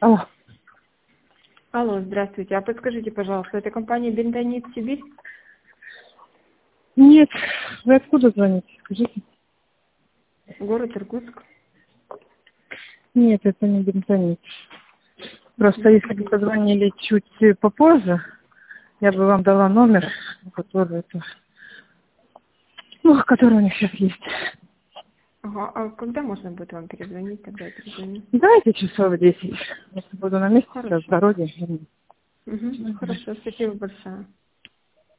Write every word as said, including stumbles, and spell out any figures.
Алло. Алло, здравствуйте. А подскажите, пожалуйста, это компания Бентонит Сибирь? Нет, вы откуда звоните? Скажите. Город Иркутск. Нет, это не бентонит. Просто если бы позвонили чуть попозже, я бы вам дала номер, который, это, ну, который у них сейчас есть. Ага, а когда можно будет вам перезвонить, тогда я перезвоню. Давайте часов в десять. Если буду на месте, сейчас в Хорошо. дороге. Угу. Хорошо, спасибо большое.